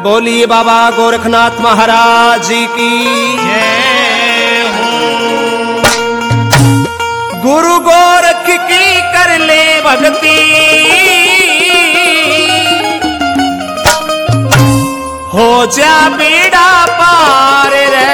बोलिए बाबा गोरखनाथ महाराज की जय हो। गुरु गोरख की कर ले भक्ति, हो जा बेड़ा पार रे।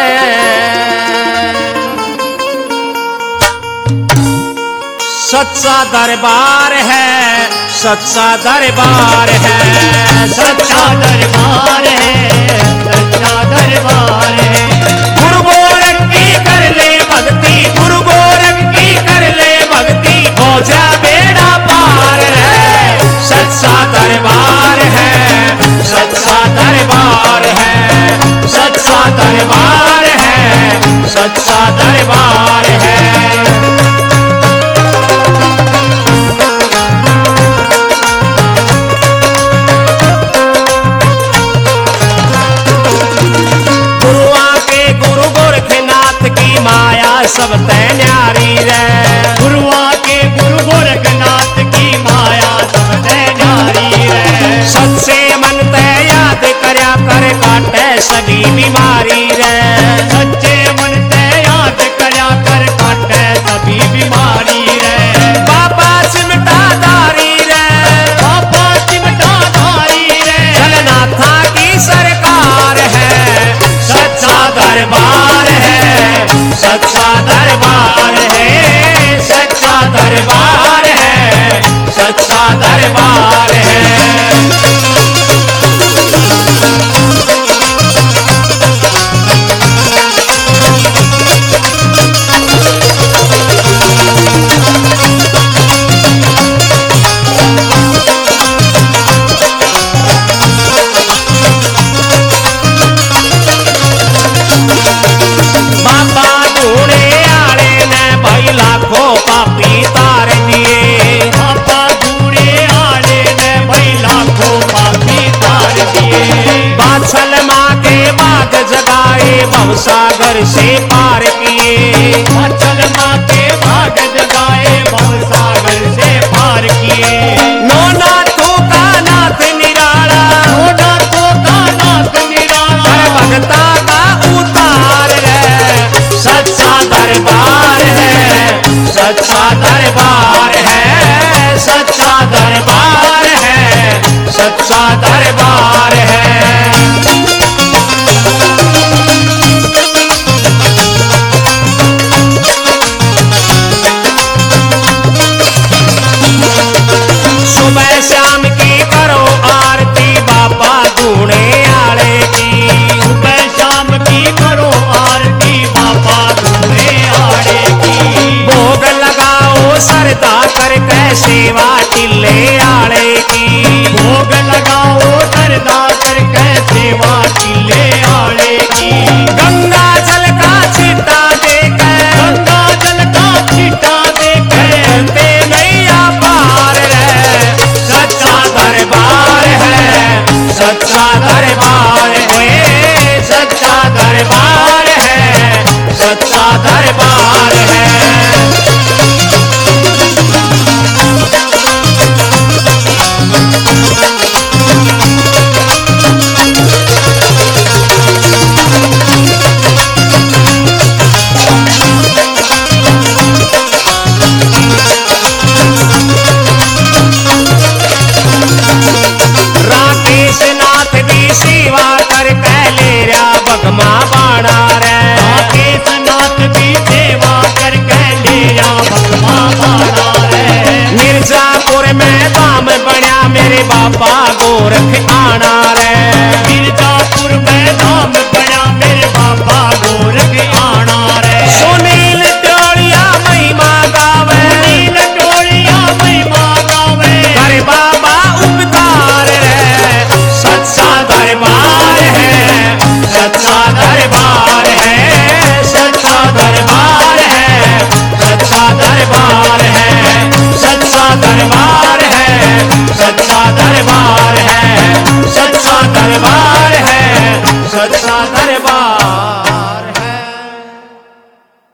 सच्चा दरबार है, सच्चा दरबार है, सच्चा दरबार है, सच्चा दरबार है। गुरु गोरख की कर ले भक्ति, गुरु गोरख की कर ले भक्ति, हो जा बेड़ा पार है। सच्चा दरबार है, सच्चा दरबार है, सच्चा दरबार है, सच्चा दरबार है। सब तै न्यारी रे, गुरुआ के गुरु गोरखनाथ की माया सब तै न्यारी रे। सच्चे मन तै याद करया कर काटे सभी बीमारी रे। सच्चे मन तै याद करया कर काटे सभी बीमारी रे। बाबा चिमटा धारी रे, बाबा चिमटा धारी रे। जगन्नाथा की सरकार है, सच्चा दरबार है, सच्चा दरबार है, सच्चा दरबार है, सच्चा दरबार है। पापी तार दिए, बाबा बूढ़े आले ने भाई लाखों पापी तार दिए। बाछल माँ के बाग जगाए, भवसागर से पार किए। बाछल माँ के बाग जगाए, भवसागर से पार किए। नौनाथों का नाथ निराला, नौनाथों का नाथ निराला, भगता का उतार रे। सच्चा दरबार है, सच्चा दरबार है, सच्चा दरबार है, सच्चा दरबार है। सुबह शाम की करो आरती, बाबा धूणे आले की। सुबह शाम की करो आरती, बाबा धूणे आले की। भोग लगाओ सरदा करके सेवा टिल्ले आले की। भोग लगाओ सरदा करके सेवा टिल्ले आले की। गंगा जल का छिटा देकर, गंगा जल का छिटा देकर करते नैया पार रे। सच्चा दरबार है, सच्चा दरबार है, सच्चा दरबार है, सच्चा दरबार है। राकेश नाथ की सेवा करके ले रहा बगमा बाड़ा रे। राकेश नाथ की सेवा करके ले जा भगवा बाड़ा रे। मिर्जापुर में धाम बना मेरे बाबा गोरख आना रे।